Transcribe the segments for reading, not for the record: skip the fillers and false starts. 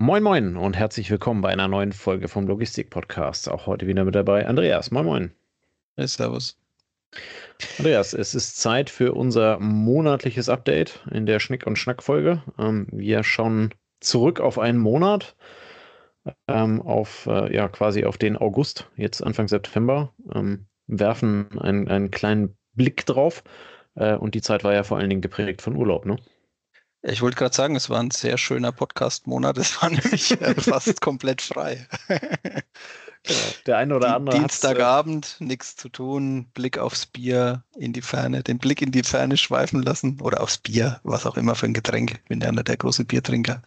Moin Moin und herzlich willkommen bei einer neuen Folge vom Logistik-Podcast. Auch heute wieder mit dabei Andreas. Moin Moin. Hey, Servus. Andreas, es ist Zeit für unser monatliches Update in der Schnick- und Schnack-Folge. Wir schauen zurück auf einen Monat, quasi auf den August, jetzt Anfang September, werfen einen kleinen Blick drauf. Und die Zeit war ja vor allen Dingen geprägt von Urlaub, ne? Ja, ich wollte gerade sagen, es war ein sehr schöner Podcast-Monat. Es war nämlich fast komplett frei. Genau. Der eine oder andere hat es. Dienstagabend, nichts zu tun, Blick aufs Bier in die Ferne, den Blick in die Ferne schweifen lassen oder aufs Bier, was auch immer für ein Getränk. Ich bin ja einer der große Biertrinker.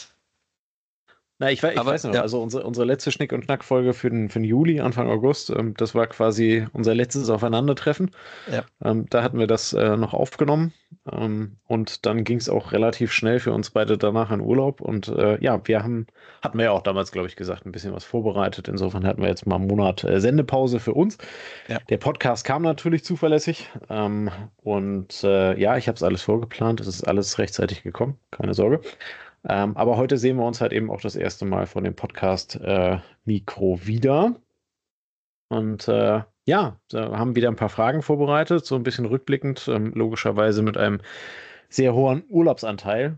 Ich Aber weiß noch, ja, also unsere letzte Schnick- und Schnack-Folge für den Juli, Anfang August, das war quasi unser letztes Aufeinandertreffen. ja. Da hatten wir das noch aufgenommen, und dann ging es auch relativ schnell für uns beide danach in Urlaub. Und hatten wir ja auch damals, glaube ich, gesagt, ein bisschen was vorbereitet. Insofern hatten wir jetzt mal einen Monat Sendepause für uns. Ja. Der Podcast kam natürlich zuverlässig, ich habe es alles vorgeplant. Es ist alles rechtzeitig gekommen, keine Sorge. Aber heute sehen wir uns halt eben auch das erste Mal von dem Podcast-Mikro wieder. Und da haben wieder ein paar Fragen vorbereitet, so ein bisschen rückblickend, logischerweise mit einem sehr hohen Urlaubsanteil.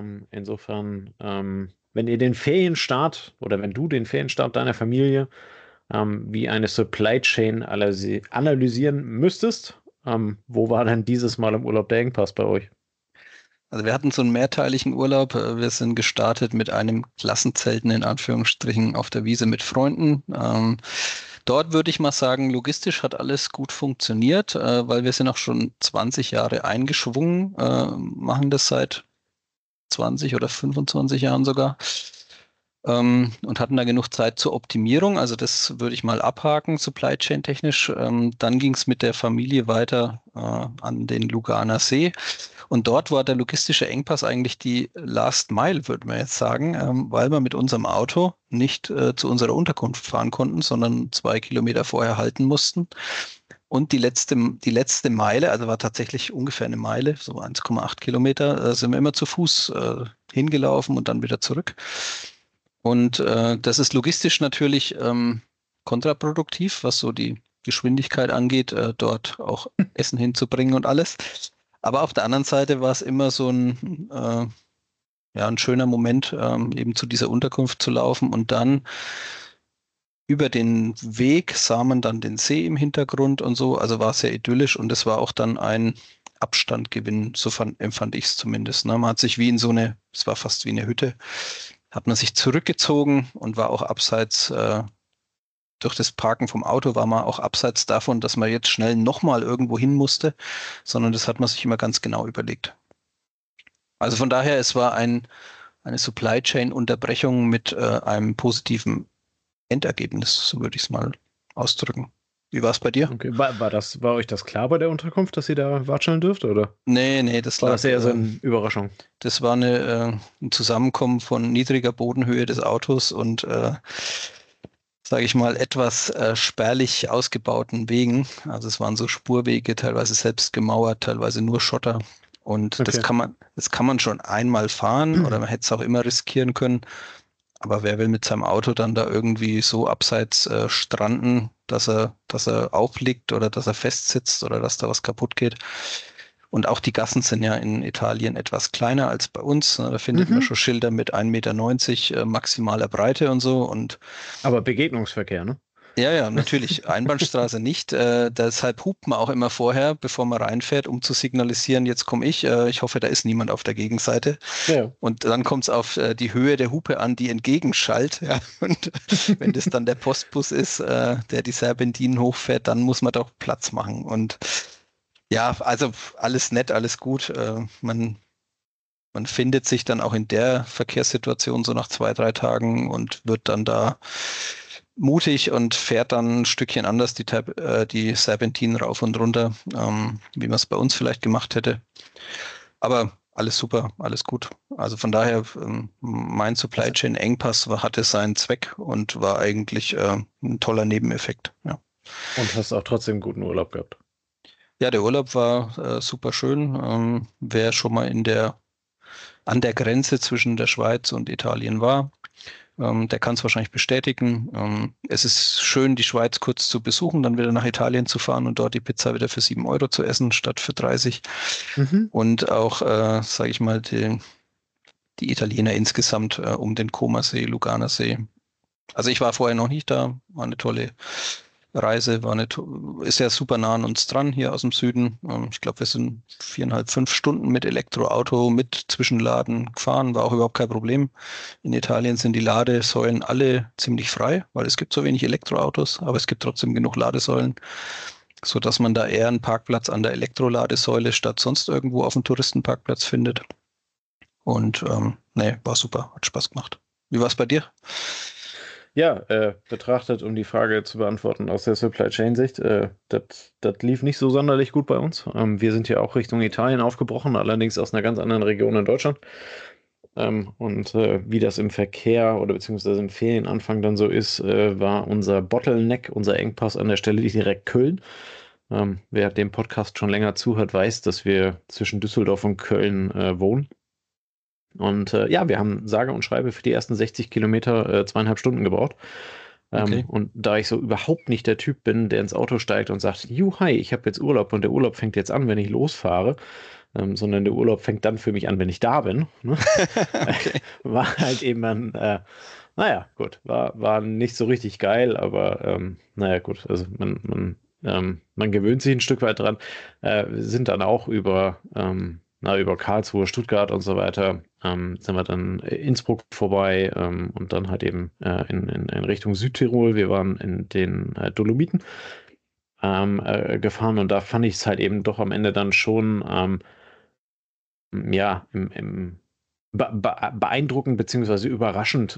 Wenn ihr den Ferienstart oder wenn du den Ferienstart deiner Familie wie eine Supply Chain analysieren müsstest, wo war denn dieses Mal im Urlaub der Engpass bei euch? Also wir hatten so einen mehrteiligen Urlaub. Wir sind gestartet mit einem Klassenzelten in Anführungsstrichen auf der Wiese mit Freunden. Dort würde ich mal sagen, logistisch hat alles gut funktioniert, weil wir sind auch schon 20 Jahre eingeschwungen, machen das seit 20 oder 25 Jahren sogar, und hatten da genug Zeit zur Optimierung. Also das würde ich mal abhaken, Supply Chain technisch. Dann ging es mit der Familie weiter an den Luganer See. Und dort war der logistische Engpass eigentlich die Last Mile, würde man jetzt sagen, weil wir mit unserem Auto nicht zu unserer Unterkunft fahren konnten, sondern 2 Kilometer vorher halten mussten. Und die letzte Meile, also war tatsächlich ungefähr eine Meile, so 1,8 Kilometer, sind wir immer zu Fuß hingelaufen und dann wieder zurück. Und das ist logistisch natürlich kontraproduktiv, was so die Geschwindigkeit angeht, dort auch Essen hinzubringen und alles. Aber auf der anderen Seite war es immer so ein schöner Moment, eben zu dieser Unterkunft zu laufen und dann über den Weg sah man dann den See im Hintergrund und so. Also war sehr idyllisch und es war auch dann ein Abstandgewinn, empfand ich es zumindest. Ne? Man hat sich es war fast wie eine Hütte, hat man sich zurückgezogen und war auch abseits, durch das Parken vom Auto war man auch abseits davon, dass man jetzt schnell nochmal irgendwo hin musste, sondern das hat man sich immer ganz genau überlegt. Also von daher, es war eine Supply Chain Unterbrechung mit einem positiven Endergebnis, so würde ich es mal ausdrücken. Wie war es bei dir? Okay, war euch das klar bei der Unterkunft, dass ihr da watscheln dürft, oder Nee, das war das lag, eher so eine Überraschung? das war ein Zusammenkommen von niedriger Bodenhöhe des Autos und, sage ich mal, etwas spärlich ausgebauten Wegen. Also es waren so Spurwege, teilweise selbst gemauert, teilweise nur Schotter. Und Okay. das kann man schon einmal fahren oder man hätte es auch immer riskieren können. Aber wer will mit seinem Auto dann da irgendwie so abseits stranden, dass er aufliegt oder dass er festsitzt oder dass da was kaputt geht? Und auch die Gassen sind ja in Italien etwas kleiner als bei uns. Da findet man Mhm. schon Schilder mit 1,90 Meter maximaler Breite und so. Und Aber Begegnungsverkehr, ne? ja, natürlich, Einbahnstraße nicht. Deshalb hupt man auch immer vorher, bevor man reinfährt, um zu signalisieren, jetzt komme ich. Ich hoffe, da ist niemand auf der Gegenseite. Ja. Und dann kommt es auf die Höhe der Hupe an, die entgegenschallt. Ja. Und wenn das dann der Postbus ist, der die Serpentinen hochfährt, dann muss man doch Platz machen. Und ja, also alles nett, alles gut. Man findet sich dann auch in der Verkehrssituation so nach 2, 3 Tagen und wird dann da mutig und fährt dann ein Stückchen anders die Serpentinen rauf und runter, wie man es bei uns vielleicht gemacht hätte. Aber alles super, alles gut. Also von daher, mein Supply Also, Chain Engpass hatte seinen Zweck und war eigentlich ein toller Nebeneffekt. Ja. und hast auch trotzdem guten Urlaub gehabt. Ja, der Urlaub war super schön. Wer schon mal an der Grenze zwischen der Schweiz und Italien war, Der kann es wahrscheinlich bestätigen. Es ist schön, die Schweiz kurz zu besuchen, dann wieder nach Italien zu fahren und dort die Pizza wieder für 7 Euro zu essen, statt für 30. Mhm. Und auch, sage ich mal, die Italiener insgesamt um den Comersee, Luganersee. Also ich war vorher noch nicht da, war eine tolle Reise, ist ja super nah an uns dran hier aus dem Süden. Ich glaube, wir sind 4,5, 5 Stunden mit Elektroauto, mit Zwischenladen gefahren, war auch überhaupt kein Problem. In Italien sind die Ladesäulen alle ziemlich frei, weil es gibt so wenig Elektroautos, aber es gibt trotzdem genug Ladesäulen, sodass man da eher einen Parkplatz an der Elektroladesäule statt sonst irgendwo auf dem Touristenparkplatz findet. Und nee, war super, hat Spaß gemacht. Wie war es bei dir? Ja, betrachtet, um die Frage zu beantworten aus der Supply Chain Sicht, das lief nicht so sonderlich gut bei uns. Wir sind ja auch Richtung Italien aufgebrochen, allerdings aus einer ganz anderen Region in Deutschland. Und wie das im Verkehr oder beziehungsweise im Ferienanfang dann so ist, war unser Bottleneck, unser Engpass an der Stelle direkt Köln. Wer dem Podcast schon länger zuhört, weiß, dass wir zwischen Düsseldorf und Köln wohnen. Und ja, wir haben sage und schreibe für die ersten 60 Kilometer 2,5 Stunden gebraucht. Okay. Und da ich so überhaupt nicht der Typ bin, der ins Auto steigt und sagt, Juhai, ich habe jetzt Urlaub und der Urlaub fängt jetzt an, wenn ich losfahre, sondern der Urlaub fängt dann für mich an, wenn ich da bin, ne? Okay. War halt eben ein, naja, gut, war nicht so richtig geil, aber naja, gut, also man gewöhnt sich ein Stück weit dran. Wir sind dann auch über Karlsruhe, Stuttgart und so weiter, sind wir dann Innsbruck vorbei und dann halt eben in Richtung Südtirol. Wir waren in den Dolomiten gefahren und da fand ich es halt eben doch am Ende dann schon ja, beeindruckend beziehungsweise überraschend,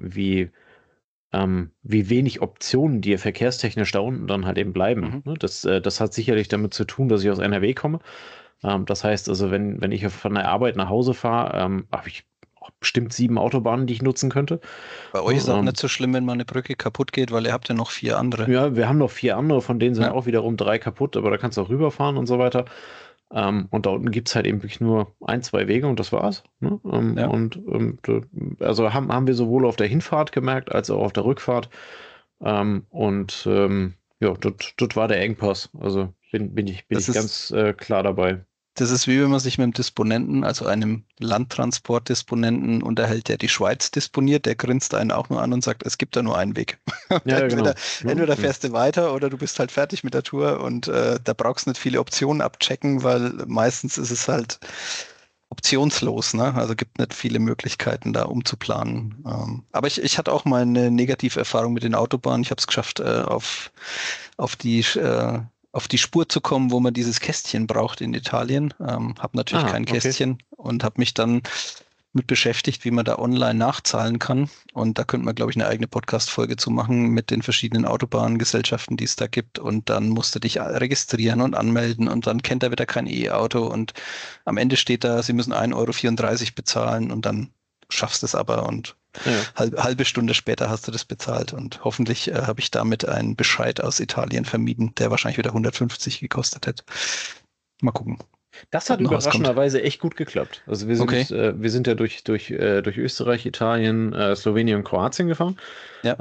wie wenig Optionen dir verkehrstechnisch da unten dann halt eben bleiben. Mhm. Ne? Das hat sicherlich damit zu tun, dass ich aus NRW komme. Das heißt also, wenn ich von der Arbeit nach Hause fahre, habe ich auch bestimmt 7 Autobahnen, die ich nutzen könnte. Bei euch Ne? ist auch nicht so schlimm, wenn mal eine Brücke kaputt geht, weil ihr habt ja noch 4 andere. Ja, wir haben noch 4 andere, von denen sind Ja, auch wiederum 3 kaputt, aber da kannst du auch rüberfahren und so weiter. Und da unten gibt es halt eben wirklich nur 1, 2 Wege und das war's. Ne? ja. Also haben wir sowohl auf der Hinfahrt gemerkt, als auch auf der Rückfahrt. Ja, das war der Engpass. Also bin Das ich ist, ganz klar dabei. das ist wie wenn man sich mit einem Disponenten, also einem Landtransportdisponenten unterhält, der die Schweiz disponiert, der grinst einen auch nur an und sagt, es gibt da nur einen Weg. Und Ja, ja, genau. entweder fährst du weiter oder du bist halt fertig mit der Tour und da brauchst du nicht viele Optionen abchecken, weil meistens ist es halt optionslos, ne? Also gibt nicht viele Möglichkeiten, da umzuplanen. Aber ich hatte auch mal eine Negativerfahrung mit den Autobahnen. Ich habe es geschafft, auf auf die Spur zu kommen, wo man dieses Kästchen braucht in Italien. Habe natürlich kein Okay. Kästchen und habe mich dann mit beschäftigt, wie man da online nachzahlen kann. Und da könnte man, glaube ich, eine eigene Podcast-Folge zu machen mit den verschiedenen Autobahngesellschaften, die es da gibt. Und dann musst du dich registrieren und anmelden und dann kennt er wieder kein E-Auto. Und am Ende steht da, sie müssen 1,34 € bezahlen und dann schaffst du es aber und Ja. halbe Stunde später hast du das bezahlt. Und hoffentlich habe ich damit einen Bescheid aus Italien vermieden, der wahrscheinlich wieder 150 gekostet hätte. Mal gucken, Das ob hat noch was kommt. überraschenderweise echt gut geklappt. Also Okay, wir sind ja durch Österreich, Italien, Slowenien und Kroatien gefahren. ja,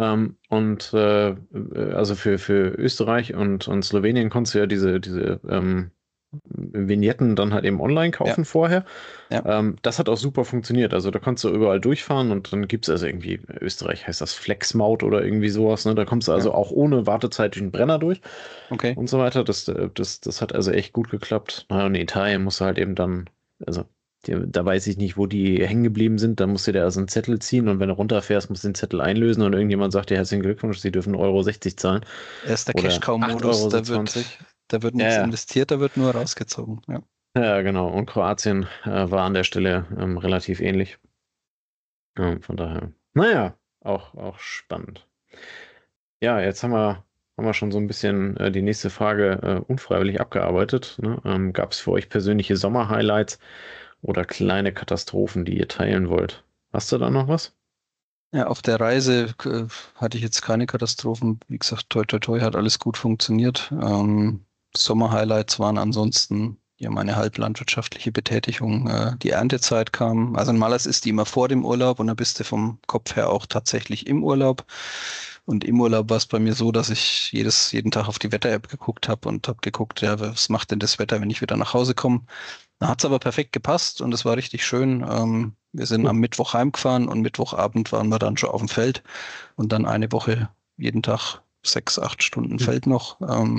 Also für Österreich und Slowenien konntest du ja diese Vignetten dann halt eben online ja, kaufen vorher. ja. Das hat auch super funktioniert. Also da konntest du überall durchfahren und dann gibt es also irgendwie, Österreich heißt das Flexmaut oder irgendwie sowas. Ne? Da kommst du Ja. also auch ohne Wartezeit durch den Brenner durch Okay. und so weiter. Das hat also echt gut geklappt. Na, und in Italien musst du halt eben dann, also da weiß ich nicht, wo die hängen geblieben sind. Da musst du dir also einen Zettel ziehen und wenn du runterfährst, musst du den Zettel einlösen und irgendjemand sagt dir herzlichen Glückwunsch, Sie dürfen 1,60 € zahlen. Er ist der Oder Cash-Cow-Modus, 8,20 €. da wird Ja, nichts ja. investiert, da wird nur rausgezogen. Ja. Ja, genau. Und Kroatien war an der Stelle relativ ähnlich. Von daher, naja, auch spannend. Ja, jetzt haben wir schon so ein bisschen die nächste Frage unfreiwillig abgearbeitet. Ne? Gab es für euch persönliche Sommer-Highlights oder kleine Katastrophen, die ihr teilen wollt? Hast du da noch was? Ja, auf der Reise hatte ich jetzt keine Katastrophen. Wie gesagt, toi toi toi hat alles gut funktioniert. Sommer-Highlights waren ansonsten ja meine halblandwirtschaftliche Betätigung, die Erntezeit kam. Also normalerweise ist die immer vor dem Urlaub und dann bist du vom Kopf her auch tatsächlich im Urlaub. Und im Urlaub war es bei mir so, dass ich jeden Tag auf die Wetter-App geguckt habe und habe geguckt, ja, was macht denn das Wetter, wenn ich wieder nach Hause komme. Da hat es aber perfekt gepasst und es war richtig schön. Wir sind am Mittwoch heimgefahren und Mittwochabend waren wir dann schon auf dem Feld und dann eine Woche jeden Tag 6, 8 Stunden Feld noch.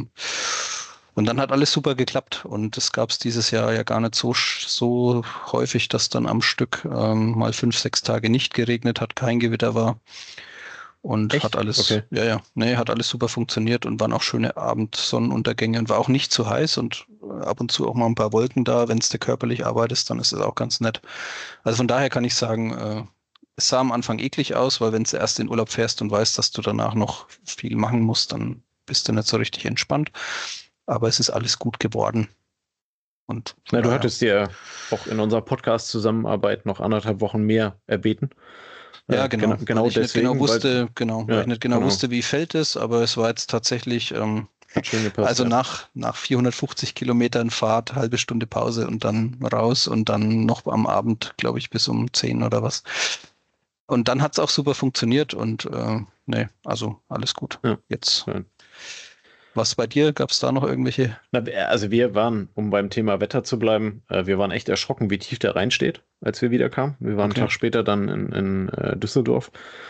Und dann hat alles super geklappt und das gab es dieses Jahr ja gar nicht so häufig, dass dann am Stück mal 5, 6 Tage nicht geregnet hat, kein Gewitter war. Und Echt? hat alles, Okay. nee, hat alles super funktioniert und waren auch schöne Abendsonnenuntergänge und war auch nicht zu heiß und ab und zu auch mal ein paar Wolken da. Wenn du körperlich arbeitest, dann ist es auch ganz nett. Also von daher kann ich sagen, es sah am Anfang eklig aus, weil wenn du erst in Urlaub fährst und weißt, dass du danach noch viel machen musst, dann bist du nicht so richtig entspannt. Aber es ist alles gut geworden. Und von Na, du daher, hattest dir auch in unserer Podcast-Zusammenarbeit noch 1,5 Wochen mehr erbeten. ja, genau, Genau weil ich nicht genau deswegen, wusste, genau, weil ja, ich nicht genau wusste, wie fällt es, aber es war jetzt tatsächlich, hat schön gepasst. also Ja. nach 450 Kilometern Fahrt, halbe Stunde Pause und dann raus und dann noch am Abend, glaube ich, bis um 10 oder was. Und dann hat es auch super funktioniert und nee, also alles gut. Ja. Jetzt, Ja. was bei dir? Gab es da noch irgendwelche? Na, also wir waren, um beim Thema Wetter zu bleiben, wir waren echt erschrocken, wie tief der Rhein steht, als wir wiederkamen. Wir waren Okay. einen Tag später dann in Düsseldorf,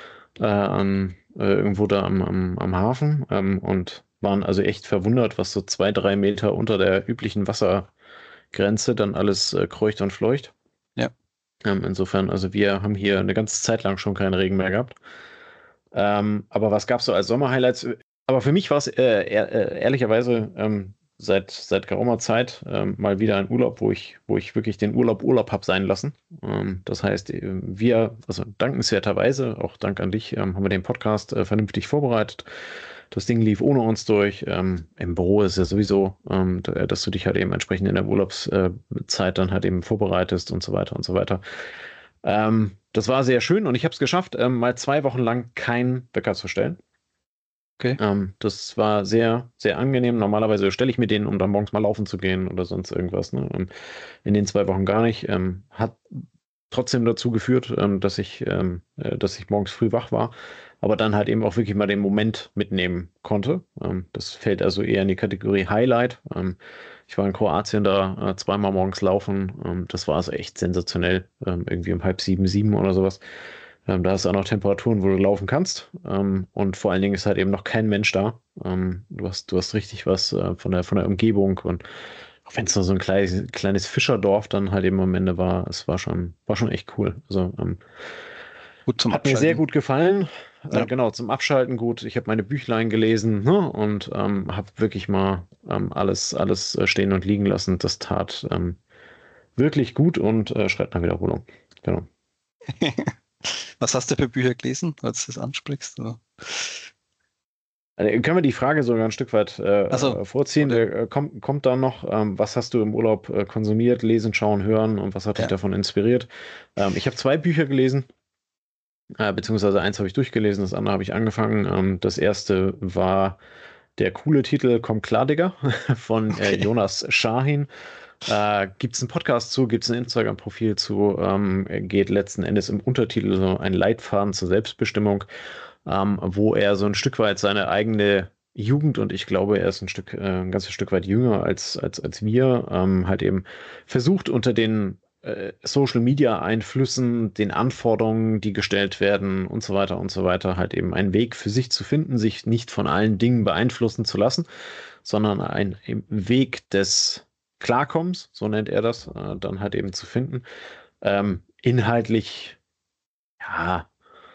irgendwo da am Hafen, und waren also echt verwundert, was so 2, 3 Meter unter der üblichen Wassergrenze dann alles kreucht und fleucht. Ja. Insofern, also wir haben hier eine ganze Zeit lang schon keinen Regen mehr gehabt. Aber was gab es so als Sommerhighlights? Aber für mich war es ehrlicherweise seit geraumer Zeit mal wieder ein Urlaub, wo ich wirklich den Urlaub habe sein lassen. Das heißt, also dankenswerterweise, auch Dank an dich, haben wir den Podcast vernünftig vorbereitet. Das Ding lief ohne uns durch. Im Büro ist es ja sowieso, dass du dich halt eben entsprechend in der Urlaubszeit dann halt eben vorbereitest und so weiter und so weiter. Das war sehr schön und ich habe es geschafft, mal 2 Wochen lang keinen Wecker zu stellen. Okay. Das war sehr, sehr angenehm. Normalerweise stelle ich mir den, um dann morgens mal laufen zu gehen oder sonst irgendwas. Ne? In den 2 Wochen gar nicht. Hat trotzdem dazu geführt, dass ich morgens früh wach war, aber dann halt eben auch wirklich mal den Moment mitnehmen konnte. Das fällt also eher in die Kategorie Highlight. Ich war in Kroatien da zweimal morgens laufen. Das war also echt sensationell. Irgendwie um 6:30, 7 oder sowas. Da hast du auch noch Temperaturen, wo du laufen kannst. Und vor allen Dingen ist halt eben noch kein Mensch da. Du hast richtig was von der Umgebung. Und auch wenn es nur so ein kleines Fischerdorf dann halt eben am Ende war, es war schon echt cool. Also Gut zum hat mir sehr Abschalten. gut gefallen. Ja. Genau, zum Abschalten gut. Ich habe meine Büchlein gelesen, ne, und habe wirklich mal alles stehen und liegen lassen. Das tat wirklich gut und schreit nach Wiederholung. Genau. Was hast du für Bücher gelesen, als du das ansprichst? Oder? Können wir die Frage sogar ein Stück weit Ach so, vorziehen? oder? Kommt da noch, was hast du im Urlaub konsumiert, lesen, schauen, hören und was hat dich Ja. davon inspiriert? Ich habe 2 Bücher gelesen, beziehungsweise eins habe ich durchgelesen, das andere habe ich angefangen. Das erste war der coole Titel Komm klar, Digga, von Okay. Jonas Shahin. Gibt es einen Podcast zu, gibt es ein Instagram-Profil zu, geht letzten Endes im Untertitel so ein Leitfaden zur Selbstbestimmung, wo er so ein Stück weit seine eigene Jugend, und ich glaube, er ist ein ganzes Stück weit jünger als wir, halt eben versucht unter den Social Media Einflüssen, den Anforderungen, die gestellt werden und so weiter, halt eben einen Weg für sich zu finden, sich nicht von allen Dingen beeinflussen zu lassen, sondern einen Weg des Klarkommens, so nennt er das, dann halt eben zu finden. Inhaltlich, ja,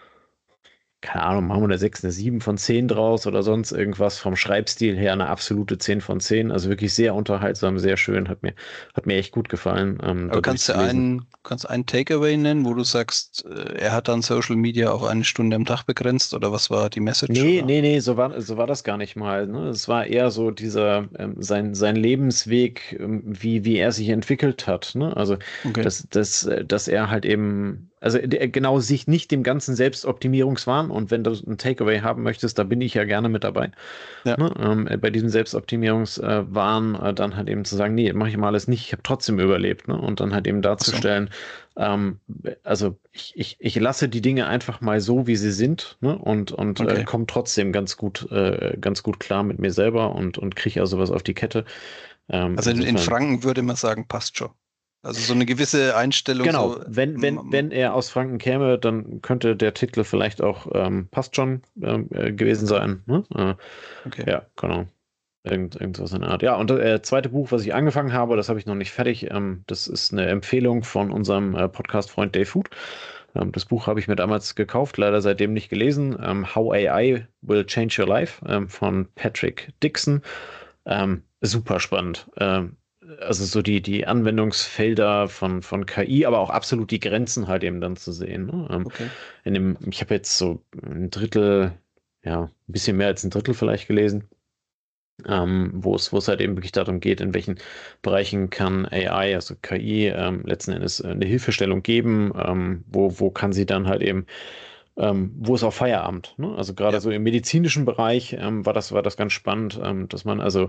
keine Ahnung, machen wir eine 6, eine 7 von 10 draus oder sonst irgendwas. Vom Schreibstil her eine absolute 10 von 10. Also wirklich sehr unterhaltsam, sehr schön. Hat mir echt gut gefallen. Aber kannst du einen Takeaway nennen, wo du sagst, er hat dann Social Media auf 1 Stunde am Tag begrenzt oder was war die Message? Nee, Oder? nee, nee, so war das gar nicht mal. Ne? Es war eher so sein Lebensweg, wie er sich entwickelt hat. Ne? Also, Okay. dass er halt eben, also genau sich nicht dem ganzen Selbstoptimierungswahn und wenn du ein Takeaway haben möchtest, da bin ich ja gerne mit dabei. Ja. Ne? Bei diesem Selbstoptimierungswahn dann halt eben zu sagen, nee, mache ich mal alles nicht, ich habe trotzdem überlebt. Ne? Und dann halt eben darzustellen, also ich lasse die Dinge einfach mal so, wie sie sind, ne? Und Okay. komme trotzdem ganz gut klar mit mir selber und kriege also was auf die Kette. Also in Franken würde man sagen, passt schon. Also so eine gewisse Einstellung, Genau, so. wenn er aus Franken käme, dann könnte der Titel vielleicht auch passt schon gewesen sein. Ne? Okay. Ja, genau. Irgendwas in der Art. Ja, und das zweite Buch, was ich angefangen habe, das habe ich noch nicht fertig. Das ist eine Empfehlung von unserem Podcast-Freund Dave Food. Das Buch habe ich mir damals gekauft, leider seitdem nicht gelesen. How AI Will Change Your Life von Patrick Dixon. Super spannend. Also so die Anwendungsfelder von KI, aber auch absolut die Grenzen halt eben dann zu sehen. Ne? Okay. Ich habe jetzt so ein Drittel, ja, ein bisschen mehr als ein Drittel vielleicht gelesen, wo es halt eben wirklich darum geht, in welchen Bereichen kann AI, also KI, letzten Endes eine Hilfestellung geben, wo kann sie dann halt eben wo ist auch Feierabend? Ne? Also gerade Ja. so im medizinischen Bereich war das ganz spannend, dass man also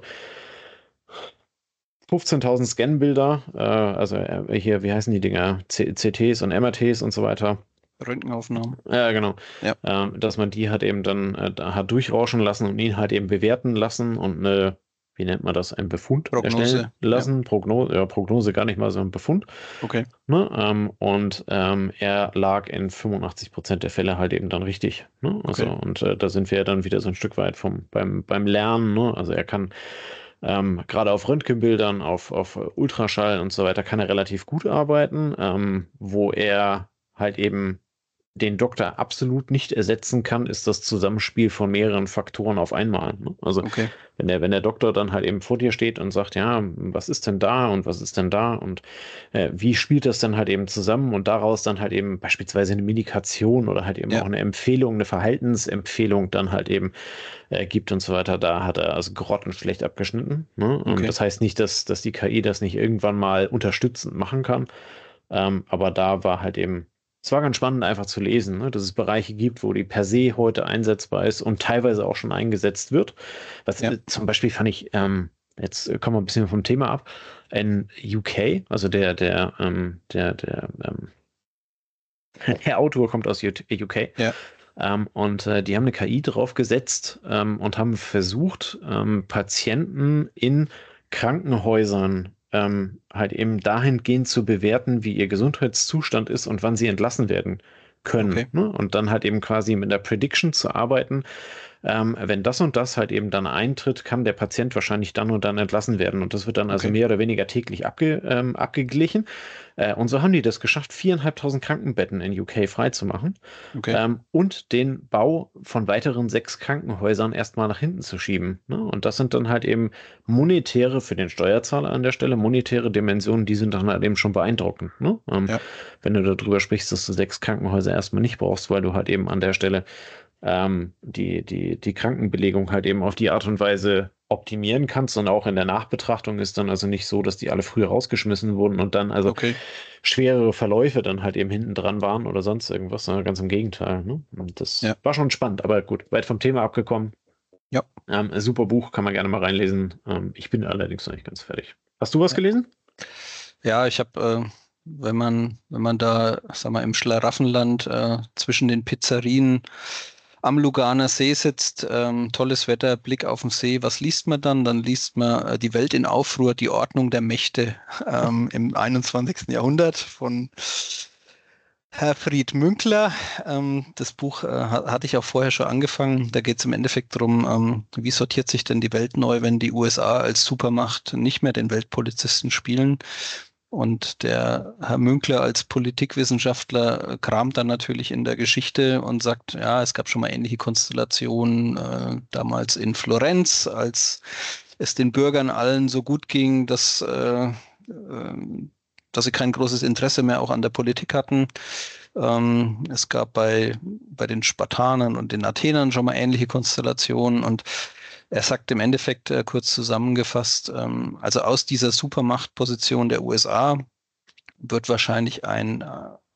15.000 Scanbilder, also hier, wie heißen die Dinger? CTs und MRTs und so weiter. Röntgenaufnahmen. Ja, genau. Ja. Dass man die halt eben dann da hat durchrauschen lassen und ihn halt eben bewerten lassen und eine, wie nennt man das, einen Befund erstellen Prognose. Ja. lassen. Prognose gar nicht mal, so ein Befund. Okay. Ne? Er lag in 85% der Fälle halt eben dann richtig. Ne? Also, Okay. und da sind wir ja dann wieder so ein Stück weit beim Lernen. Ne? Also er kann gerade auf Röntgenbildern, auf Ultraschall und so weiter kann er relativ gut arbeiten, wo er halt eben den Doktor absolut nicht ersetzen kann, ist das Zusammenspiel von mehreren Faktoren auf einmal. Ne? Also Okay. wenn der Doktor dann halt eben vor dir steht und sagt, ja, was ist denn da und was ist denn da und wie spielt das dann halt eben zusammen und daraus dann halt eben beispielsweise eine Medikation oder halt eben Ja. auch eine Empfehlung, eine Verhaltensempfehlung dann halt eben gibt und so weiter, da hat er also grottenschlecht abgeschnitten. Ne? Okay. Das heißt nicht, dass die KI das nicht irgendwann mal unterstützend machen kann, aber da war halt eben, es war ganz spannend einfach zu lesen, ne? Dass es Bereiche gibt, wo die per se heute einsetzbar ist und teilweise auch schon eingesetzt wird. Was Ja. zum Beispiel fand ich, jetzt kommen wir ein bisschen vom Thema ab, in UK, also der Autor kommt aus UK. Ja. Die haben eine KI draufgesetzt und haben versucht, Patienten in Krankenhäusern halt eben dahingehend zu bewerten, wie ihr Gesundheitszustand ist und wann sie entlassen werden können. Okay. Ne? Und dann halt eben quasi mit der Prediction zu arbeiten. Wenn das und das halt eben dann eintritt, kann der Patient wahrscheinlich dann und dann entlassen werden. Und das wird dann also Okay. mehr oder weniger täglich abgeglichen. Und so haben die das geschafft, 4.500 Krankenbetten in UK freizumachen Okay. und den Bau von weiteren 6 Krankenhäusern erstmal nach hinten zu schieben. Ne? Und das sind dann halt eben monetäre, für den Steuerzahler an der Stelle, monetäre Dimensionen, die sind dann halt eben schon beeindruckend. Ne? Ja. Wenn du darüber sprichst, dass du 6 Krankenhäuser erstmal nicht brauchst, weil du halt eben an der Stelle die Krankenbelegung halt eben auf die Art und Weise optimieren kannst und auch in der Nachbetrachtung ist dann also nicht so, dass die alle früher rausgeschmissen wurden und dann also Okay. schwerere Verläufe dann halt eben hinten dran waren oder sonst irgendwas, sondern ganz im Gegenteil. Ne? Und das Ja. war schon spannend, aber gut, weit vom Thema abgekommen. Ja. Super Buch, kann man gerne mal reinlesen. Ich bin allerdings noch nicht ganz fertig. Hast du was Ja. gelesen? Ja, ich habe, wenn man da, sag mal, im Schlaraffenland zwischen den Pizzerien am Luganer See sitzt, tolles Wetter, Blick auf den See, was liest man dann? Dann liest man Die Welt in Aufruhr, die Ordnung der Mächte im 21. Jahrhundert von Herfried Münkler. Das Buch hatte ich auch vorher schon angefangen. Da geht es im Endeffekt darum, wie sortiert sich denn die Welt neu, wenn die USA als Supermacht nicht mehr den Weltpolizisten spielen. Und der Herr Münkler als Politikwissenschaftler kramt dann natürlich in der Geschichte und sagt, ja, es gab schon mal ähnliche Konstellationen, damals in Florenz, als es den Bürgern allen so gut ging, dass sie kein großes Interesse mehr auch an der Politik hatten. Es gab bei den Spartanern und den Athenern schon mal ähnliche Konstellationen und er sagt im Endeffekt kurz zusammengefasst, also aus dieser Supermachtposition der USA wird wahrscheinlich ein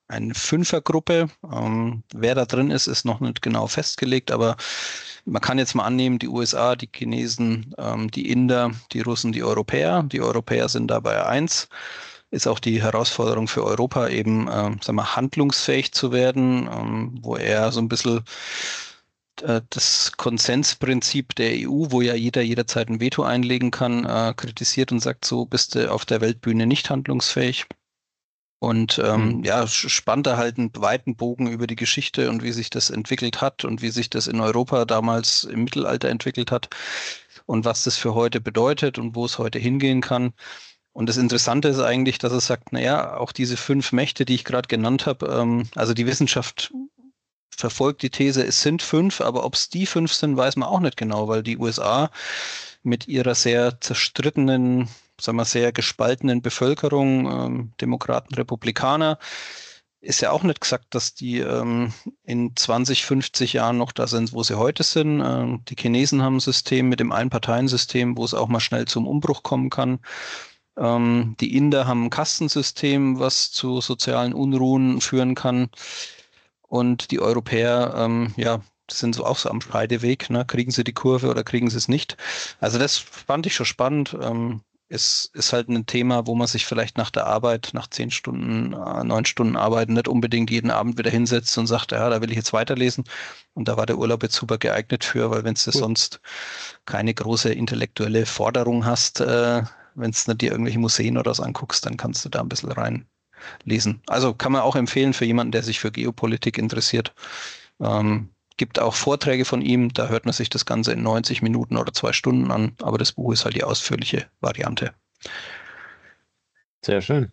eine Fünfergruppe. Wer da drin ist, ist noch nicht genau festgelegt, aber man kann jetzt mal annehmen, die USA, die Chinesen, die Inder, die Russen, die Europäer. Die Europäer sind dabei eins. Ist auch die Herausforderung für Europa, eben, sagen wir, handlungsfähig zu werden, wo er so ein bisschen das Konsensprinzip der EU, wo ja jeder jederzeit ein Veto einlegen kann, kritisiert und sagt, so bist du auf der Weltbühne nicht handlungsfähig. Und ja, spannt da halt einen weiten Bogen über die Geschichte und wie sich das entwickelt hat und wie sich das in Europa damals im Mittelalter entwickelt hat und was das für heute bedeutet und wo es heute hingehen kann. Und das Interessante ist eigentlich, dass es sagt, naja, auch diese 5 Mächte, die ich gerade genannt habe, also die Wissenschaft verfolgt die These, es sind 5, aber ob es die 5 sind, weiß man auch nicht genau, weil die USA mit ihrer sehr zerstrittenen, sagen wir, sehr gespaltenen Bevölkerung, Demokraten, Republikaner, ist ja auch nicht gesagt, dass die in 20, 50 Jahren noch da sind, wo sie heute sind. Die Chinesen haben ein System mit dem Einparteiensystem, wo es auch mal schnell zum Umbruch kommen kann. Die Inder haben ein Kastensystem, was zu sozialen Unruhen führen kann. Und die Europäer, ja, sind so auch so am Scheideweg, ne? Kriegen sie die Kurve oder kriegen sie es nicht? Also das fand ich schon spannend. Ist halt ein Thema, wo man sich vielleicht nach der Arbeit, nach 10 Stunden, 9 Stunden Arbeit nicht unbedingt jeden Abend wieder hinsetzt und sagt, ja, da will ich jetzt weiterlesen. Und da war der Urlaub jetzt super geeignet für, weil wenn du sonst keine große intellektuelle Forderung hast, wenn du dir irgendwelche Museen oder so anguckst, dann kannst du da ein bisschen reinlesen. Also kann man auch empfehlen für jemanden, der sich für Geopolitik interessiert. Gibt auch Vorträge von ihm, da hört man sich das Ganze in 90 Minuten oder 2 Stunden an, aber das Buch ist halt die ausführliche Variante. Sehr schön.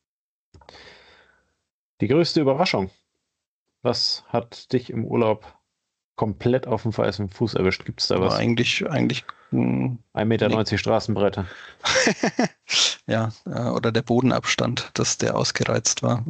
Die größte Überraschung. Was hat dich im Urlaub komplett auf dem falschen Fuß erwischt? Gibt es da was? Eigentlich 1,90 Meter Straßenbreite. Ja, oder der Bodenabstand, dass der ausgereizt war.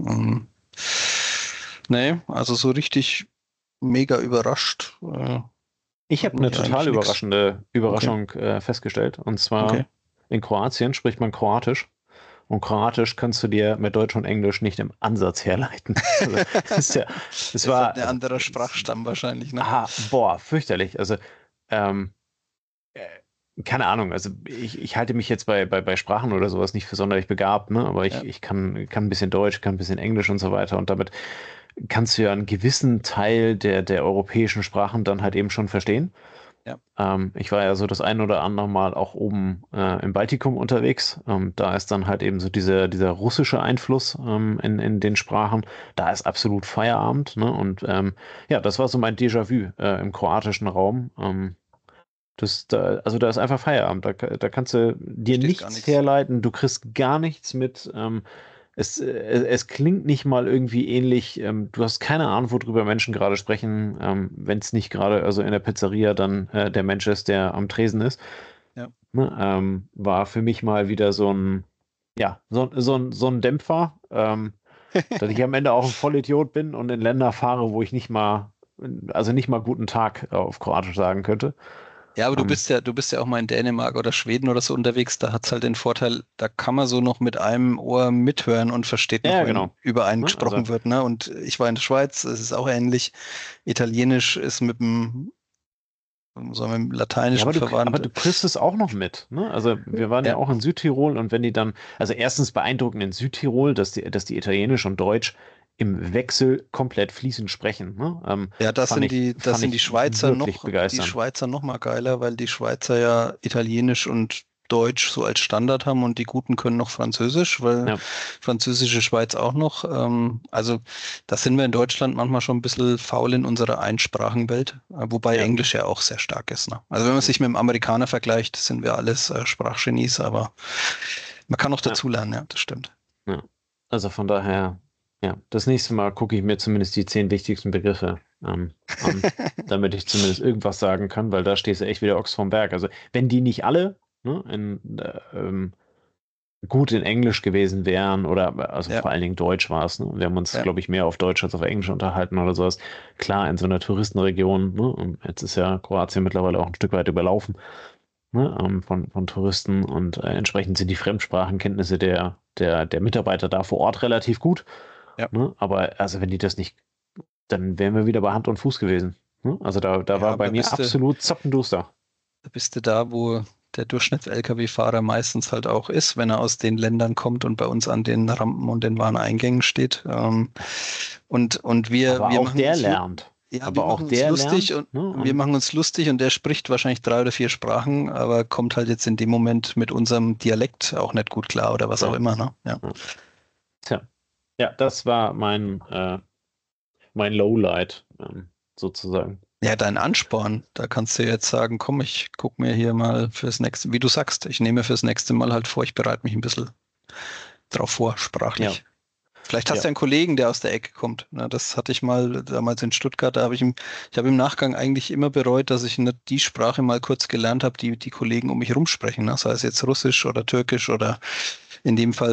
Nee, also so richtig mega überrascht. Ich habe eine total überraschende Überraschung festgestellt. Und zwar in Kroatien spricht man Kroatisch. Und Kroatisch kannst du dir mit Deutsch und Englisch nicht im Ansatz herleiten. Also, das war ein anderer Sprachstamm wahrscheinlich, ne? Boah, fürchterlich. Also, keine Ahnung, also ich halte mich jetzt bei Sprachen oder sowas nicht für sonderlich begabt, ne? Aber ich kann ein bisschen Deutsch, kann ein bisschen Englisch und so weiter. Und damit kannst du ja einen gewissen Teil der europäischen Sprachen dann halt eben schon verstehen. Ja. Ich war ja so das ein oder andere Mal auch oben im Baltikum unterwegs. Da ist dann halt eben so dieser russische Einfluss in den Sprachen. Da ist absolut Feierabend. Ne? Und ja, das war so mein Déjà-vu im kroatischen Raum. Also da ist einfach Feierabend. Da kannst du dir nichts herleiten. Du kriegst gar nichts mit. Es klingt nicht mal irgendwie ähnlich. Du hast keine Ahnung, worüber Menschen gerade sprechen, wenn es nicht gerade also in der Pizzeria dann der Mensch ist, der am Tresen ist. Ja. Ne, war für mich mal wieder so ein Dämpfer, dass ich am Ende auch ein Vollidiot bin und in Länder fahre, wo ich nicht mal guten Tag auf Kroatisch sagen könnte. Ja, aber du bist ja auch mal in Dänemark oder Schweden oder so unterwegs, da hat es halt den Vorteil, da kann man so noch mit einem Ohr mithören und versteht noch, wenn über einen gesprochen wird. Ne? Und ich war in der Schweiz, es ist auch ähnlich. Italienisch ist mit dem Lateinischen verwandt. Aber du kriegst es auch noch mit. Ne? Also wir waren ja auch in Südtirol und wenn die dann, also erstens beeindruckend in Südtirol, dass die Italienisch und Deutsch im Wechsel komplett fließend sprechen. Ne? Ja, das sind die Schweizer noch mal geiler, weil die Schweizer ja Italienisch und Deutsch so als Standard haben und die Guten können noch Französisch, weil französische Schweiz auch noch. Also da sind wir in Deutschland manchmal schon ein bisschen faul in unserer Einsprachenwelt, wobei Englisch ja auch sehr stark ist. Ne? Also wenn man sich mit dem Amerikaner vergleicht, sind wir alles Sprachgenies, aber man kann auch dazulernen, ja, das stimmt. Ja. Also von daher. Ja, das nächste Mal gucke ich mir zumindest die 10 wichtigsten Begriffe an, damit ich zumindest irgendwas sagen kann, weil da stehst du echt wieder Ochs vom Berg. Also wenn die nicht alle gut in Englisch gewesen wären oder vor allen Dingen Deutsch war es. Ne? Wir haben uns, glaube ich, mehr auf Deutsch als auf Englisch unterhalten oder sowas. Klar, in so einer Touristenregion, ne? Und jetzt ist ja Kroatien mittlerweile auch ein Stück weit überlaufen. Ne, von Touristen und entsprechend sind die Fremdsprachenkenntnisse der Mitarbeiter da vor Ort relativ gut. Ja. Ne? Aber also wenn die das nicht, dann wären wir wieder bei Hand und Fuß gewesen. Ne? Also da Ja, war aber bei mir absolut zappenduster. da bist du da, wo der Durchschnitts-Lkw-Fahrer meistens halt auch ist, wenn er aus den Ländern kommt und bei uns an den Rampen und den Wareneingängen steht. Und Aber wir auch machen der uns, lernt. ja, wir Aber auch machen uns der lustig lernt. und Ne? wir machen uns lustig und der spricht wahrscheinlich 3 oder 4 Sprachen, aber kommt halt jetzt in dem Moment mit unserem Dialekt auch nicht gut klar oder was auch Ja. immer, ne? Ja. Ja. Tja. Ja, das war mein Lowlight, sozusagen. Ja, dein Ansporn, da kannst du jetzt sagen, komm, ich guck mir hier mal fürs nächste, wie du sagst, ich nehme fürs nächste Mal halt vor, ich bereite mich ein bisschen drauf vor, Ja, sprachlich. Vielleicht hast ja. du einen Kollegen, der aus der Ecke kommt. Na, das hatte ich mal damals in Stuttgart, da habe ich habe im Nachgang eigentlich immer bereut, dass ich nicht die Sprache mal kurz gelernt habe, die die Kollegen um mich rumsprechen. Ne? Sei es jetzt Russisch oder Türkisch oder in dem Fall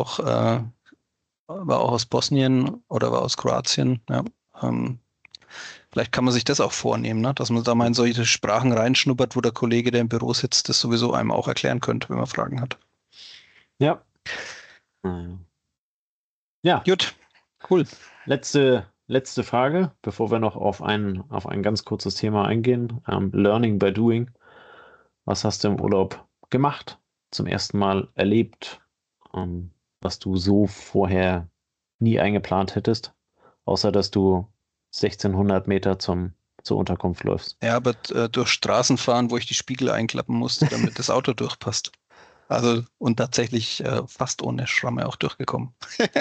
war auch aus Bosnien oder war aus Kroatien. Ja. Ähm, Vielleicht kann man sich das auch vornehmen, ne? Dass man da mal in solche Sprachen reinschnuppert, wo der Kollege, der im Büro sitzt, das sowieso einem auch erklären könnte, wenn man Fragen hat. Ja. Naja. Ja, Gut, cool. letzte Frage, bevor wir noch auf ein ganz kurzes Thema eingehen. Learning by doing. Was hast du im Urlaub gemacht? Zum ersten Mal erlebt, was du so vorher nie eingeplant hättest, außer dass du 1600 Meter zur Unterkunft läufst. Ja, aber durch Straßen fahren, wo ich die Spiegel einklappen musste, damit das Auto durchpasst. Also und tatsächlich fast ohne Schramme auch durchgekommen.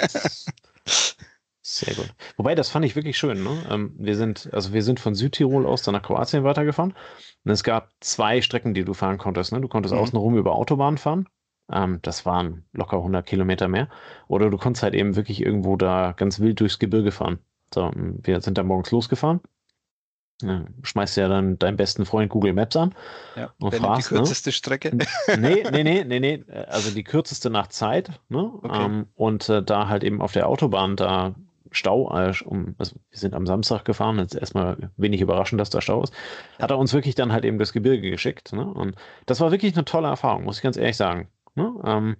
Sehr gut. Wobei, das fand ich wirklich schön, ne? Wir sind von Südtirol aus dann nach Kroatien weitergefahren. Und es gab 2 Strecken, die du fahren konntest, ne? Du konntest Mhm. außenrum über Autobahn fahren. Das waren locker 100 Kilometer mehr. Oder du konntest halt eben wirklich irgendwo da ganz wild durchs Gebirge fahren. So, wir sind dann morgens losgefahren. Schmeißt ja dann deinen besten Freund Google Maps an Ja, und wer nimmt die fragst, ne? kürzeste Strecke? Nee. Also die kürzeste nach Zeit, ne? Okay. Und da halt eben auf der Autobahn da Stau, also wir sind am Samstag gefahren, jetzt erstmal wenig überraschend, dass da Stau ist, Ja. hat er uns wirklich dann halt eben das Gebirge geschickt, ne? Und das war wirklich eine tolle Erfahrung, muss ich ganz ehrlich sagen. Ne?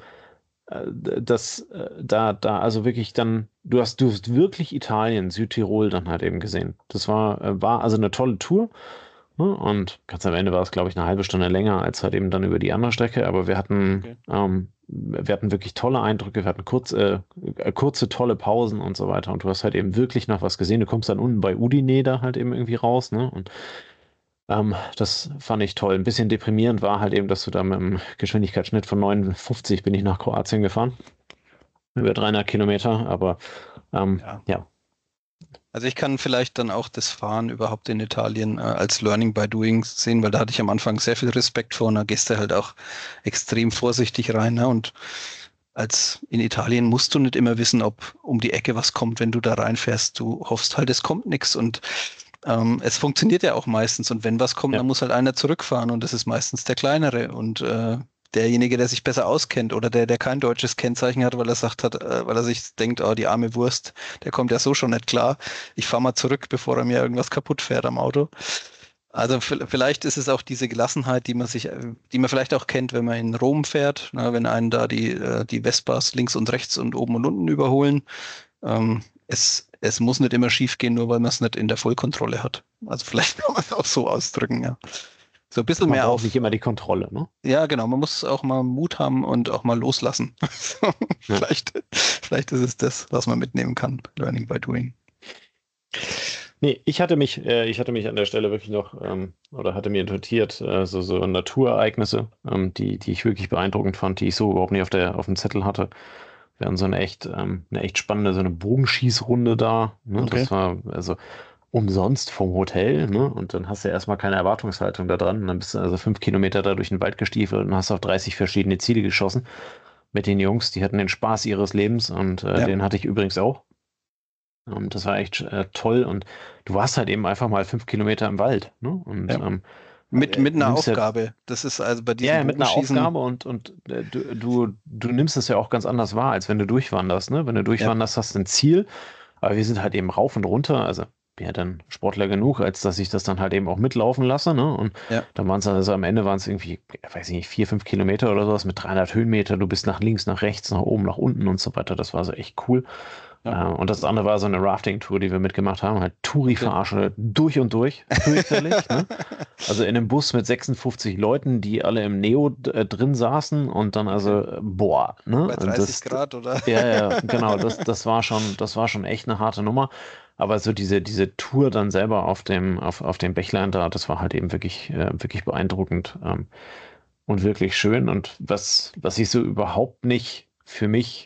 Also wirklich dann, du hast wirklich Italien, Südtirol dann halt eben gesehen. Das war also eine tolle Tour. Ne? Und ganz am Ende war es, glaube ich, eine halbe Stunde länger als halt eben dann über die andere Strecke. Aber Okay. wir hatten wirklich tolle Eindrücke, wir hatten kurze, tolle Pausen und so weiter. Und du hast halt eben wirklich noch was gesehen. Du kommst dann unten bei Udine da halt eben irgendwie raus. Ne? Und das fand ich toll. Ein bisschen deprimierend war halt eben, dass du da mit einem Geschwindigkeitsschnitt von 59 bin ich nach Kroatien gefahren. Über 300 Kilometer. Aber Ja. ja. Also ich kann vielleicht dann auch das Fahren überhaupt in Italien als Learning by Doing sehen, weil da hatte ich am Anfang sehr viel Respekt vor und da gehst du halt auch extrem vorsichtig rein. Ne? Und als in Italien musst du nicht immer wissen, ob um die Ecke was kommt, wenn du da reinfährst. Du hoffst halt, es kommt nichts und es funktioniert ja auch meistens. Und wenn was kommt, Ja. dann muss halt einer zurückfahren und das ist meistens der Kleinere und derjenige, der sich besser auskennt oder der kein deutsches Kennzeichen hat, weil er sagt hat, weil er sich denkt, oh, die arme Wurst, der kommt ja so schon nicht klar. Ich fahre mal zurück, bevor er mir irgendwas kaputt fährt am Auto. Also vielleicht ist es auch diese Gelassenheit, die man vielleicht auch kennt, wenn man in Rom fährt, ne, wenn einen da die Vespas links und rechts und oben und unten überholen. Es muss nicht immer schief gehen, nur weil man es nicht in der Vollkontrolle hat. Also vielleicht kann man es auch so ausdrücken, ja. So ein bisschen Man mehr braucht nicht immer die Kontrolle, ne? ja, genau, man muss auch mal Mut haben und auch mal loslassen. So, Ja. vielleicht ist es das, was man mitnehmen kann. Learning by doing. Nee, ich hatte mich an der Stelle wirklich noch, oder hatte mir notiert, so Naturereignisse, die ich wirklich beeindruckend fand, die ich so überhaupt nicht auf dem Zettel hatte. Wir hatten so eine echt spannende, so eine Bogenschießrunde da. Ne? Okay. Das war also umsonst vom Hotel, ne? Und dann hast du erstmal keine Erwartungshaltung da dran. Und dann bist du also 5 Kilometer da durch den Wald gestiefelt und hast auf 30 verschiedene Ziele geschossen mit den Jungs. Die hatten den Spaß ihres Lebens und Ja, den hatte ich übrigens auch. Das war echt toll und du warst halt eben einfach mal 5 Kilometer im Wald, ne? Und ja. Mit einer nimmst ja, Aufgabe. Das ist also bei ja, diesem ja, mit einer Bogenschießen. Aufgabe und du nimmst es ja auch ganz anders wahr, als wenn du durchwanderst, ne? Wenn du Ja, durchwanderst, hast du ein Ziel, aber wir sind halt eben rauf und runter, also bin ja dann Sportler genug, als dass ich das dann halt eben auch mitlaufen lasse, ne? Und ja, dann waren es also am Ende waren es irgendwie, weiß ich nicht, 4, 5 Kilometer oder sowas mit 300 Höhenmeter, du bist nach links, nach rechts, nach oben, nach unten und so weiter, das war so echt cool. Ja. Und das andere war so eine Rafting-Tour, die wir mitgemacht haben. Halt Touri-Verarsche durch und durch. Fürchterlich. Ne? Also in einem Bus mit 56 Leuten, die alle im Neo drin saßen und dann boah. Ne? Bei 30 Grad, oder? Ja, genau. Das war schon echt eine harte Nummer. Aber so diese Tour dann selber auf dem Bächlein da, das war halt eben wirklich beeindruckend. Und wirklich schön. Und was ich so überhaupt nicht für mich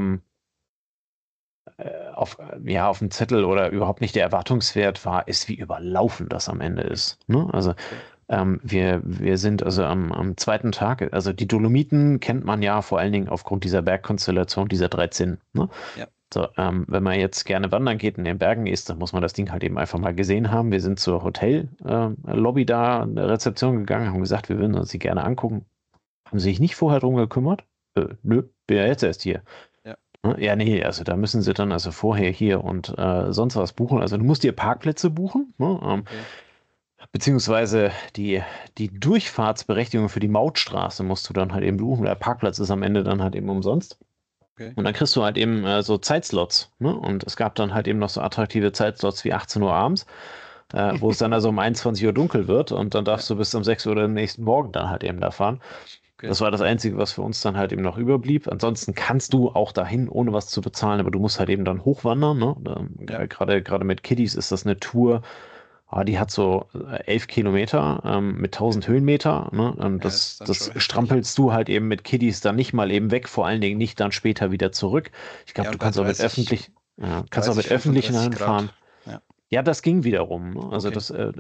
auf dem Zettel oder überhaupt nicht der Erwartungswert war, ist, wie überlaufen das am Ende ist. Ne? Also Okay. wir sind also am zweiten Tag, also die Dolomiten kennt man ja vor allen Dingen aufgrund dieser Bergkonstellation, dieser 13. Ne? Ja. So, wenn man jetzt gerne wandern geht in den Bergen ist, dann muss man das Ding halt eben einfach mal gesehen haben. Wir sind zur Hotel-Lobby da, in der Rezeption gegangen, haben gesagt, wir würden uns die gerne angucken. Haben Sie sich nicht vorher drum gekümmert? Nö, bin ja jetzt erst hier. Ja. Ja, nee, also da müssen Sie dann also vorher hier und sonst was buchen. Also du musst dir Parkplätze buchen, ne? Okay. Beziehungsweise die Durchfahrtsberechtigung für die Mautstraße musst du dann halt eben buchen. Der Parkplatz ist am Ende dann halt eben umsonst. Okay. Und dann kriegst du halt eben so Zeitslots. Ne? Und es gab dann halt eben noch so attraktive Zeitslots wie 18 Uhr abends, wo es dann also um 21 Uhr dunkel wird und dann Ja. darfst du bis um 6 Uhr den nächsten Morgen dann halt eben da fahren. Okay. Das war das Einzige, was für uns dann halt eben noch überblieb. Ansonsten kannst du auch dahin, ohne was zu bezahlen, aber du musst halt eben dann hochwandern. Ne? Ja. Gerade mit Kiddies ist das eine Tour. Die hat so 11 Kilometer mit 1000 Höhenmeter. Ne? Und Ja, ist dann das schon heftig. strampelst du halt eben mit Kiddies dann nicht mal eben weg, vor allen Dingen nicht dann später wieder zurück. Ich glaube, Ja, du und bei kannst auch mit 30, kannst auch mit öffentlichen 35 hinfahren. Grad. Ja. Ja, das ging wiederum. Ne? Also Okay.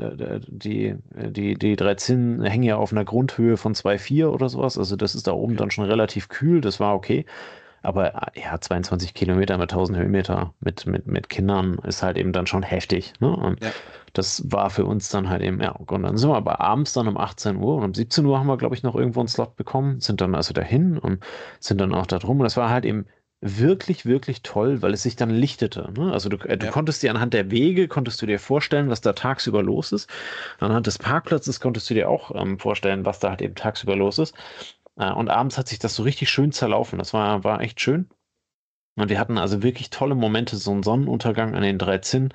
die 13 hängen ja auf einer Grundhöhe von 2,4 oder sowas. Also das ist da oben Okay. dann schon relativ kühl. Das war okay. Aber ja, 22 Kilometer mit 1000 Höhenmeter mit Kindern ist halt eben dann schon heftig. Ne? Und Ja. das war für uns dann halt eben, ja, und dann sind wir aber abends dann um 18 Uhr und um 17 Uhr haben wir, glaube ich, noch irgendwo einen Slot bekommen, sind dann also dahin und sind dann auch da drum. Und das war halt eben wirklich, wirklich toll, weil es sich dann lichtete. Ne? Also du Ja. konntest dir anhand der Wege, konntest du dir vorstellen, was da tagsüber los ist. Anhand des Parkplatzes konntest du dir auch vorstellen, was da halt eben tagsüber los ist. Und abends hat sich das so richtig schön zerlaufen. Das war echt schön. Und wir hatten also wirklich tolle Momente, so einen Sonnenuntergang an den 13.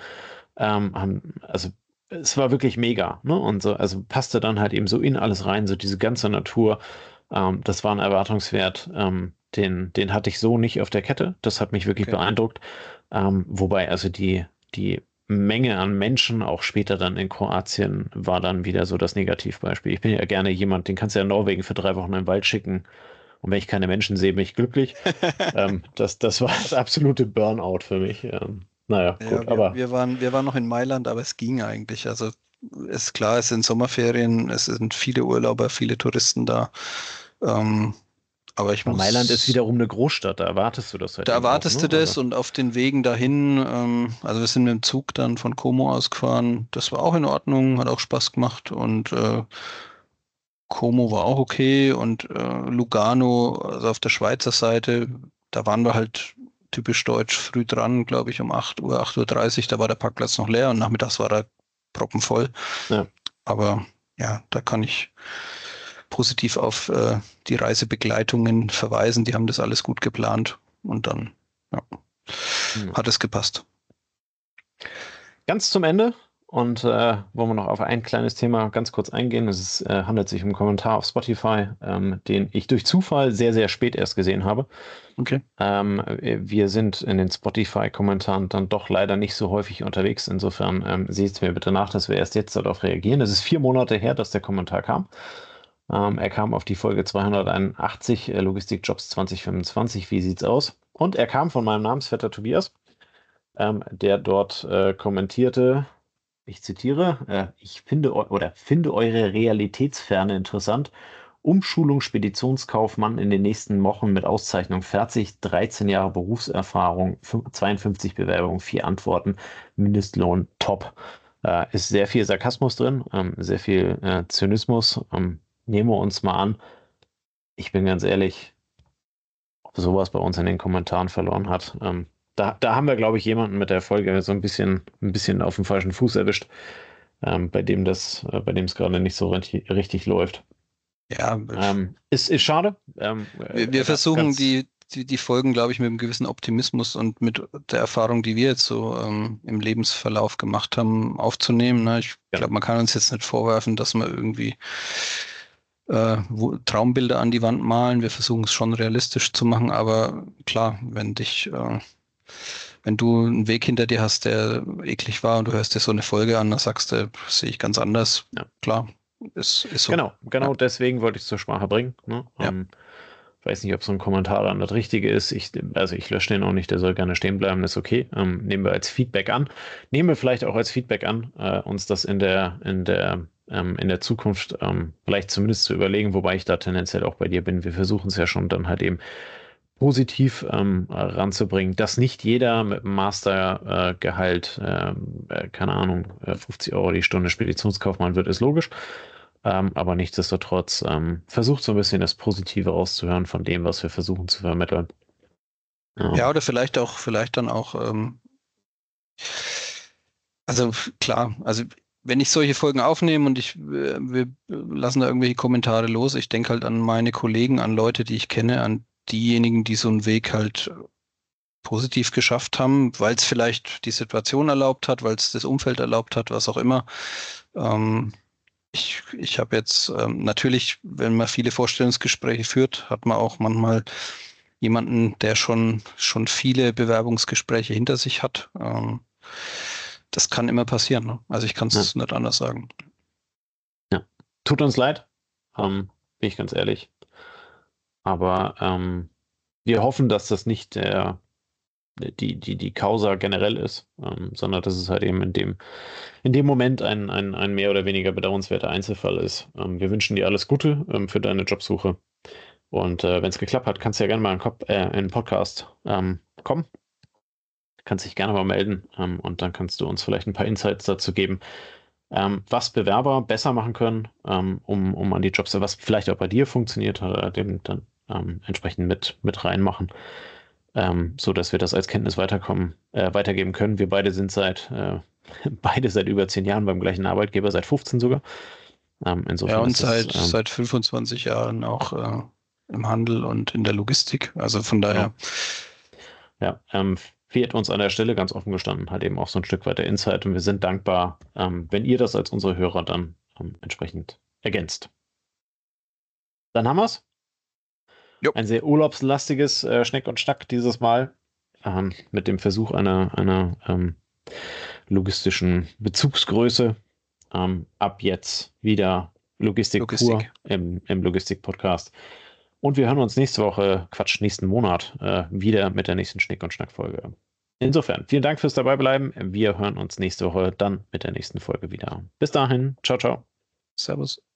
Also es war wirklich mega, ne? Und so, also passte dann halt eben so in alles rein, so diese ganze Natur. Das war ein Erwartungswert, den hatte ich so nicht auf der Kette. Das hat mich wirklich Okay. beeindruckt. Wobei also die Menge an Menschen auch später dann in Kroatien war dann wieder so das Negativbeispiel. Ich bin ja gerne jemand, den kannst du ja in Norwegen für 3 Wochen in den Wald schicken. Und wenn ich keine Menschen sehe, bin ich glücklich. Das war das absolute Burnout für mich. Naja, Ja, gut, wir, aber wir waren, wir waren noch in Mailand, aber es ging eigentlich. Also ist klar, es sind Sommerferien, es sind viele Urlauber, viele Touristen da. Ähm, aber ich Mailand ist muss, wiederum eine Großstadt, da erwartest du das halt da eben auch, erwartest du ne? Also, das und auf den Wegen dahin, also wir sind mit dem Zug dann von Como aus gefahren. Das war auch in Ordnung, hat auch Spaß gemacht und Como war auch okay und Lugano, also auf der Schweizer Seite, da waren wir halt typisch deutsch früh dran, glaube ich, um 8 Uhr, 8:30 Uhr, da war der Parkplatz noch leer und nachmittags war er proppenvoll. ja. Aber ja, da kann ich positiv auf die Reisebegleitungen verweisen. Die haben das alles gut geplant und dann ja, Ja. hat es gepasst. Ganz zum Ende und wollen wir noch auf ein kleines Thema ganz kurz eingehen. Handelt sich um einen Kommentar auf Spotify, den ich durch Zufall sehr, sehr spät erst gesehen habe. Okay. Wir sind in den Spotify-Kommentaren dann doch leider nicht so häufig unterwegs. Insofern seht es mir bitte nach, dass wir erst jetzt darauf reagieren. Es ist 4 Monate her, dass der Kommentar kam. Er kam auf die Folge 281, Logistikjobs 2025. Wie sieht's aus? Und er kam von meinem Namensvetter Tobias, der dort kommentierte, ich zitiere, ich finde eure Realitätsferne interessant. Umschulung Speditionskaufmann in den nächsten Wochen mit Auszeichnung fertig. 13 Jahre Berufserfahrung, 52 Bewerbungen, 4 Antworten, Mindestlohn top. Ist sehr viel Sarkasmus drin, sehr viel Zynismus. Nehmen wir uns mal an. Ich bin ganz ehrlich, ob sowas bei uns in den Kommentaren verloren hat. Da haben wir, glaube ich, jemanden mit der Folge so ein bisschen auf dem falschen Fuß erwischt, bei dem es gerade nicht so richtig läuft. Ja, Ist schade. wir versuchen Ganz, die die Folgen, glaube ich, mit einem gewissen Optimismus und mit der Erfahrung, die wir jetzt so im Lebensverlauf gemacht haben, aufzunehmen. Ne? Ich glaube, man kann uns jetzt nicht vorwerfen, dass wir irgendwie Traumbilder an die Wand malen. Wir versuchen es schon realistisch zu machen, aber klar, wenn du einen Weg hinter dir hast, der eklig war und du hörst dir so eine Folge an, dann sagst du, sehe ich ganz anders. Ja. Klar, ist so. Genau deswegen wollte ich es zur Sprache bringen. Ne? Ja. Ich weiß nicht, ob so ein Kommentar dann das Richtige ist. Ich lösche den auch nicht, der soll gerne stehen bleiben, das ist okay. Nehmen wir als Feedback an. Nehmen wir vielleicht auch als Feedback an, uns das in der Zukunft vielleicht zumindest zu überlegen, wobei ich da tendenziell auch bei dir bin. Wir versuchen es ja schon dann halt eben positiv ranzubringen, dass nicht jeder mit einem Mastergehalt, keine Ahnung, 50 Euro die Stunde Speditionskaufmann wird, ist logisch. Aber nichtsdestotrotz versucht so ein bisschen das Positive rauszuhören von dem, was wir versuchen zu vermitteln. Ja, oder vielleicht dann auch, also klar, also wenn ich solche Folgen aufnehme und wir lassen da irgendwelche Kommentare los, ich denke halt an meine Kollegen, an Leute, die ich kenne, an diejenigen, die so einen Weg halt positiv geschafft haben, weil es vielleicht die Situation erlaubt hat, weil es das Umfeld erlaubt hat, was auch immer. Ich habe jetzt natürlich, wenn man viele Vorstellungsgespräche führt, hat man auch manchmal jemanden, der schon viele Bewerbungsgespräche hinter sich hat. Das kann immer passieren. Ne? Also ich kann es nicht anders sagen. Ja, tut uns leid, bin ich ganz ehrlich. Aber wir hoffen, dass das nicht die Causa generell ist, sondern dass es halt eben in dem Moment ein mehr oder weniger bedauernswerter Einzelfall ist. Wir wünschen dir alles Gute für deine Jobsuche. Und wenn es geklappt hat, kannst du ja gerne mal in den Podcast kommen. Kannst dich gerne mal melden und dann kannst du uns vielleicht ein paar Insights dazu geben, was Bewerber besser machen können, um an die Jobs, was vielleicht auch bei dir funktioniert, dem dann entsprechend mit reinmachen, so dass wir das als Kenntnis weitergeben können. Wir beide sind beide seit über 10 Jahren beim gleichen Arbeitgeber, seit 15 sogar. Insofern ja, und seit 25 Jahren auch im Handel und in der Logistik. Also von daher. Ja, fehlt uns an der Stelle ganz offen gestanden halt eben auch so ein Stück weit der Insight und wir sind dankbar, wenn ihr das als unsere Hörer dann entsprechend ergänzt. Dann haben wir's. Jo. Ein sehr urlaubslastiges Schneck und Schnack dieses Mal mit dem Versuch einer logistischen Bezugsgröße. Ab jetzt wieder Logistik pur im Logistik-Podcast. Und wir hören uns nächsten Monat wieder mit der nächsten Schnick- und Schnack-Folge. Insofern, vielen Dank fürs Dabeibleiben. Wir hören uns nächste Woche dann mit der nächsten Folge wieder. Bis dahin, ciao, ciao. Servus.